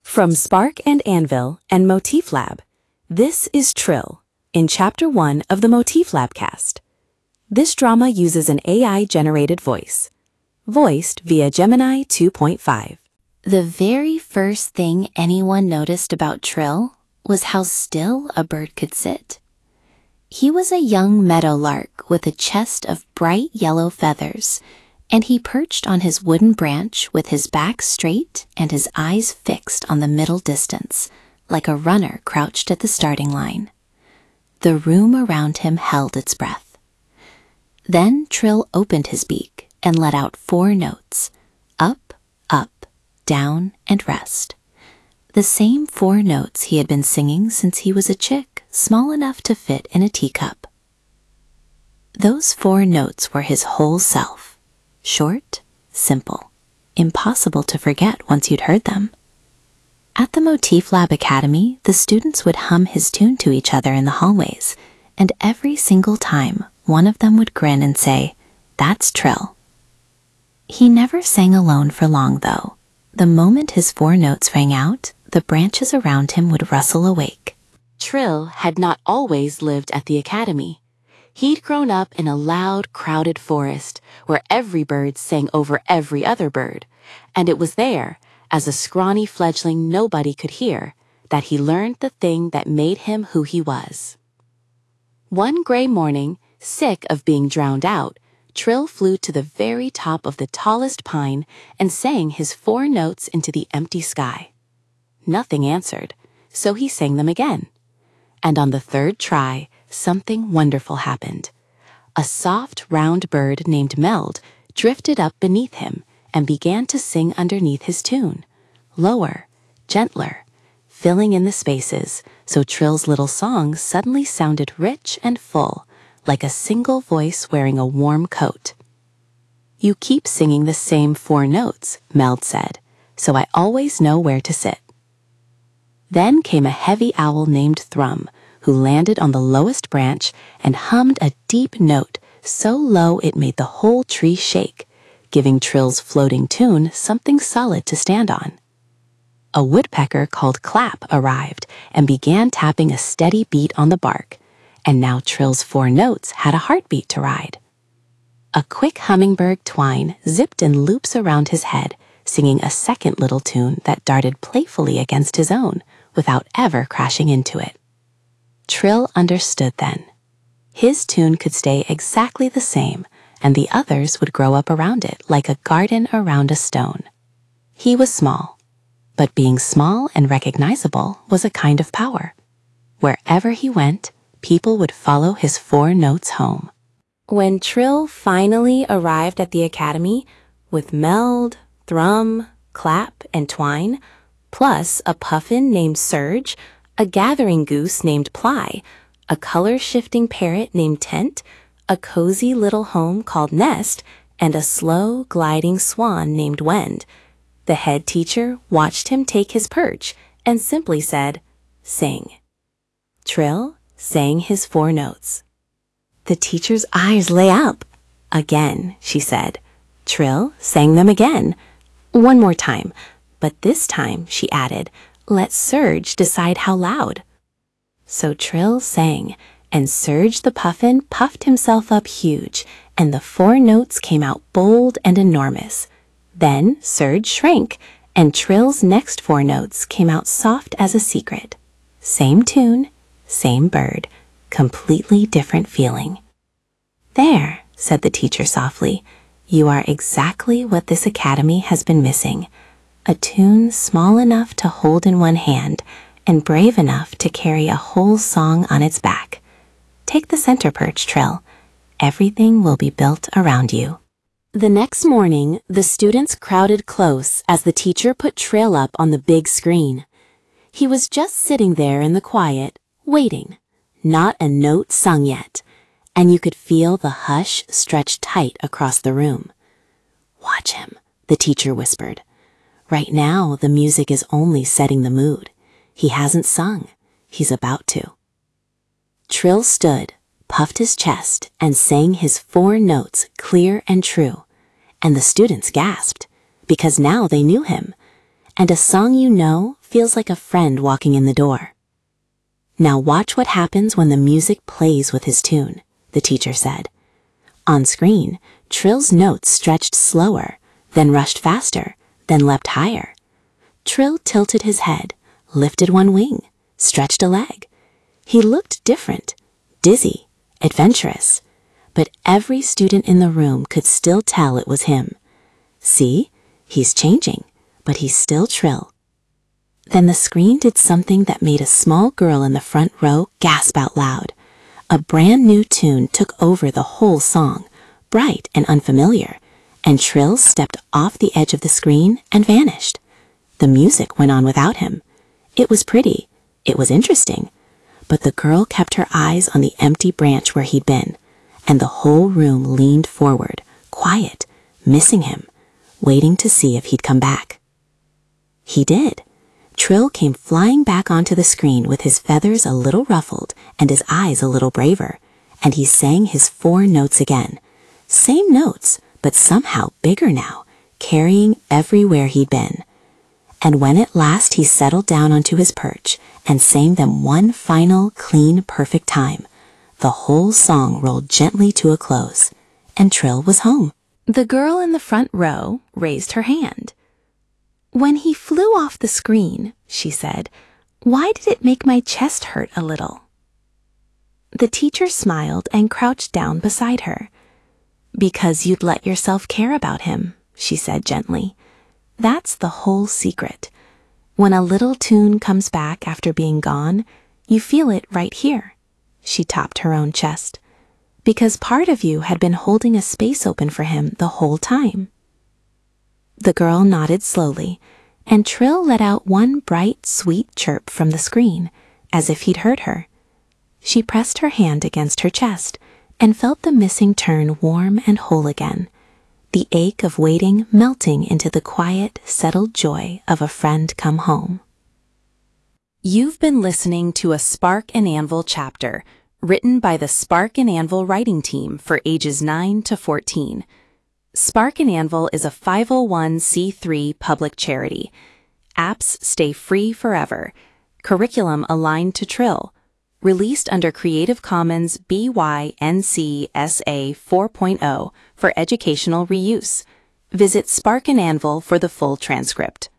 From Spark and Anvil and Motif Lab, this is Trill, in Chapter 1 of the Motif Lab cast. This drama uses an AI-generated voice, voiced via Gemini 2.5. The very first thing anyone noticed about Trill was how still a bird could sit. He was a young meadowlark with a chest of bright yellow feathers, and he perched on his wooden branch with his back straight and his eyes fixed on the middle distance, like a runner crouched at the starting line. The room around him held its breath. Then Trill opened his beak and let out 4 notes: up, up, down, and rest. The same 4 notes he had been singing since he was a chick, small enough to fit in a teacup. Those 4 notes were his whole self. Short, simple, impossible to forget once you'd heard them. At the Motif Lab Academy, the students would hum his tune to each other in the hallways, and every single time, one of them would grin and say, "That's Trill." He never sang alone for long, though. The moment his 4 notes rang out, the branches around him would rustle awake. Trill had not always lived at the academy. He'd grown up in a loud, crowded forest where every bird sang over every other bird, and it was there, as a scrawny fledgling nobody could hear, that he learned the thing that made him who he was. One gray morning, sick of being drowned out, Trill flew to the very top of the tallest pine and sang his 4 notes into the empty sky. Nothing answered, so he sang them again. And on the 3rd try, something wonderful happened. A soft, round bird named Meld drifted up beneath him and began to sing underneath his tune, lower, gentler, filling in the spaces, so Trill's little song suddenly sounded rich and full, like a single voice wearing a warm coat. "You keep singing the same 4 notes," Meld said, "so I always know where to sit." Then came a heavy owl named Thrum, who landed on the lowest branch and hummed a deep note so low it made the whole tree shake, giving Trill's floating tune something solid to stand on. A woodpecker called Clap arrived and began tapping a steady beat on the bark, and now Trill's 4 notes had a heartbeat to ride. A quick hummingbird Twine zipped in loops around his head, singing a second little tune that darted playfully against his own without ever crashing into it. Trill understood then. His tune could stay exactly the same, and the others would grow up around it like a garden around a stone. He was small, but being small and recognizable was a kind of power. Wherever he went, people would follow his 4 notes home. When Trill finally arrived at the academy, with Meld, Thrum, Clap, and Twine, plus a puffin named Surge, a gathering goose named Ply, a color-shifting parrot named Tent, a cozy little home called Nest, and a slow, gliding swan named Wend, the head teacher watched him take his perch and simply said, "Sing." Trill sang his 4 notes. The teacher's eyes lay up. "Again," she said. Trill sang them again. "One more time, but this time," she added, "let Surge decide how loud." So Trill sang, and Surge the puffin puffed himself up huge, and the 4 notes came out bold and enormous. Then Surge shrank, and Trill's next 4 notes came out soft as a secret. Same tune, same bird, completely different feeling. "There," said the teacher softly, "you are exactly what this academy has been missing. A tune small enough to hold in one hand and brave enough to carry a whole song on its back. Take the center perch, Trill. Everything will be built around you." The next morning, the students crowded close as the teacher put Trill up on the big screen. He was just sitting there in the quiet, waiting. Not a note sung yet, and you could feel the hush stretch tight across the room. "Watch him," the teacher whispered. "Right now, the music is only setting the mood. He hasn't sung. He's about to." Trill stood, puffed his chest, and sang his 4 notes clear and true, and the students gasped, because now they knew him, and a song you know feels like a friend walking in the door. Now watch what happens when the music plays with his tune, the teacher said. On screen, Trill's notes stretched slower, then rushed faster, then leapt higher. Trill tilted his head, lifted one wing, stretched a leg. He looked different, dizzy, adventurous, but every student in the room could still tell it was him. See, he's changing, but he's still Trill. Then the screen did something that made a small girl in the front row gasp out loud. A brand new tune took over the whole song, bright and unfamiliar, and Trill stepped off the edge of the screen and vanished. The music went on without him. It was pretty, it was interesting, but the girl kept her eyes on the empty branch where he'd been, and the whole room leaned forward, quiet, missing him, waiting to see if he'd come back. He did. Trill came flying back onto the screen with his feathers a little ruffled and his eyes a little braver, and he sang his 4 notes again. Same notes, but somehow bigger now, carrying everywhere he'd been. And when at last he settled down onto his perch and sang them one final, clean, perfect time, the whole song rolled gently to a close, and Trill was home. The girl in the front row raised her hand. "When he flew off the screen," she said, "why did it make my chest hurt a little?" The teacher smiled and crouched down beside her. "Because you'd let yourself care about him," she said gently. "That's the whole secret. When a little tune comes back after being gone, you feel it right here." She tapped her own chest. "Because part of you had been holding a space open for him the whole time." The girl nodded slowly, and Trill let out one bright, sweet chirp from the screen, as if he'd heard her. She pressed her hand against her chest and felt the missing turn warm and whole again, the ache of waiting melting into the quiet, settled joy of a friend come home. You've been listening to a Spark and Anvil chapter, written by the Spark and Anvil writing team for ages 9 to 14. Spark and Anvil is a 501c3 public charity. Apps stay free forever. Curriculum aligned to Trill. Released under Creative Commons BY-NC SA 4.0 for educational reuse. Visit Spark and Anvil for the full transcript.